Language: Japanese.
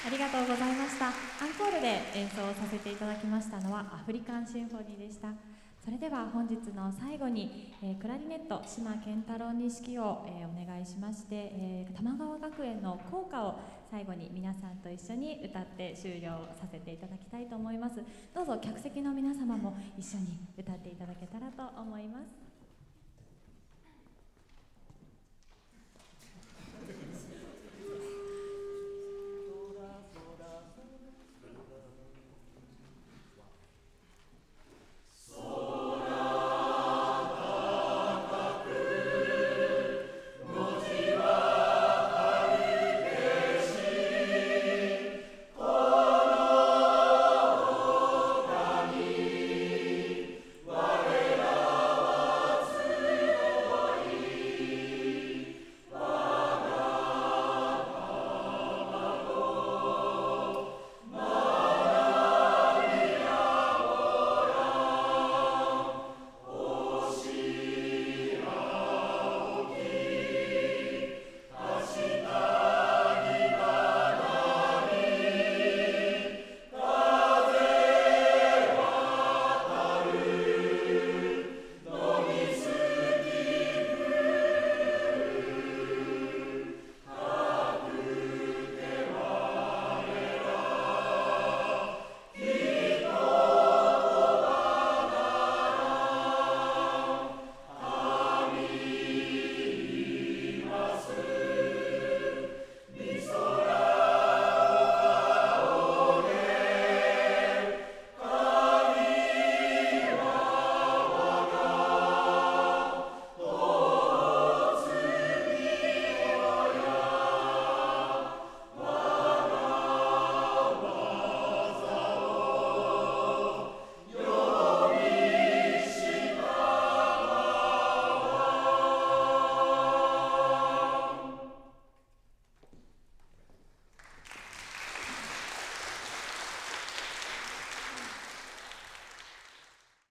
ありがとうございました。アンコールで演奏させていただきましたのはアフリカンシンフォニーでした。それでは本日の最後に、クラリネット島健太郎錦を、お願いしまして、玉川学園の校歌を最後に皆さんと一緒に歌って終了させていただきたいと思います。どうぞ客席の皆様も一緒に歌っていただけたらと思います。